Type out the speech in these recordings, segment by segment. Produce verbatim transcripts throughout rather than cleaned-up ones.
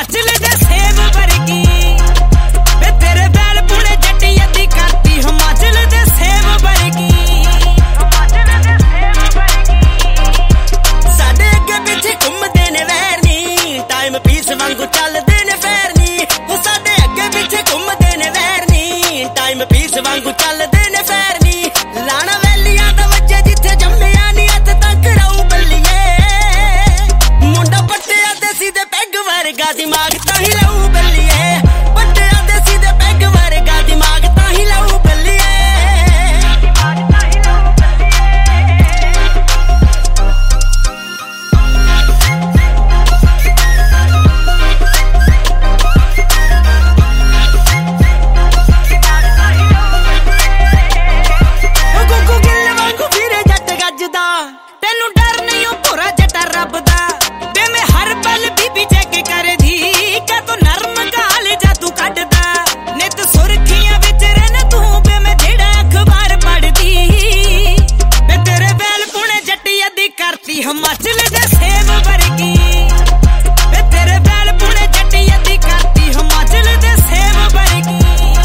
हिमाचल दे सेब वर्गी वे तेरे बैल पुणे जट्टी अद्धी करती हिमाचल दे सेब वर्गी साडे अगे पिछे घूमदे ने वैर नी टाइम पीस वांगू चलदे ने फैर नी साडे अगे पिछे घूमदे ने वैर नी टाइम पीस वांगू चलदे ने फैर नी लाना वैलियां दा वज्जे जिथे जम्मिया नी हथ तक राऊ बल्लिए मुंडा पट्टिया ते सीधे पैग वर्गा दिमाग ताही लाऊ बल्लिए पट्टिया ते सीधे पैग वर्गा दिमाग ताही लाऊ बल्लिए तेनू डर नहीं हो पूरा जटा रब दा ते मैं हर पल बीबी चेक कर दी क्या तू नरम गाल जा तू कटदा नित सुर्खियां विच रहना तू बे मैं जेड़ा अखबार पढ़दी मैं तेरे बैल पुणे जट्टी अद्धी करती हिमाचल दे सेब वर्गी मैं तेरे बैल पुणे जट्टी अद्धी करती हिमाचल दे सेब वर्गी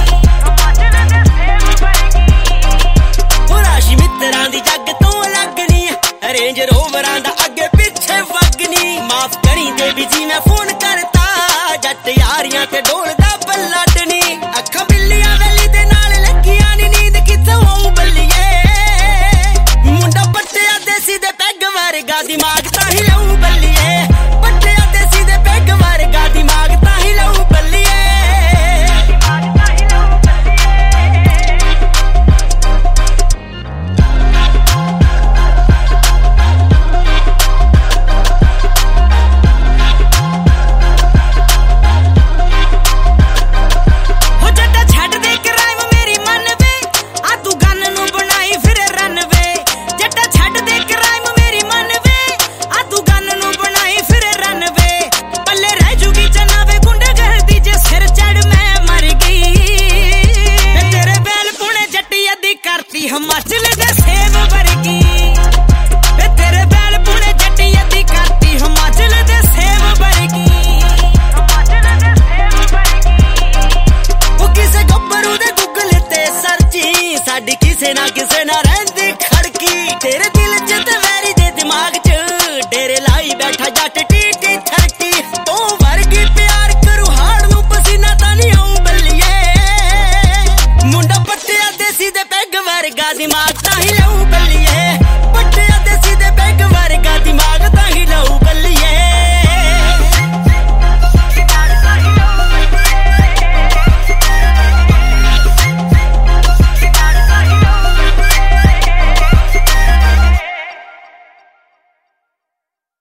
राशि मित्रां दी जग तो अलग नी रेंज रोवरां दा अगे पिछे वगनी माफ करी दे भी जी मैं फोन करता जट यारियां ते डोलदा बल्लाडनी अखां बिल्लियां वैली दे नाल लगियां नी नींद कित्थों आऊं बल्लिए मुंडा पट्टिया ते सीधे पैग वर्गा दिमाग ताही लाऊ बल्लिए पट्टिया ते सीधे पैग वर्गा दिमाग ताही लाऊ बल्लिए हिमाचल दे सेब वर्गी वे तेरे बैल पुणे जट्टी अद्धी करती हिमाचल दे सेब वर्गी ओ किसे गब्बरू दे गुगल ते सर्ची साडी किसे ना किसे ना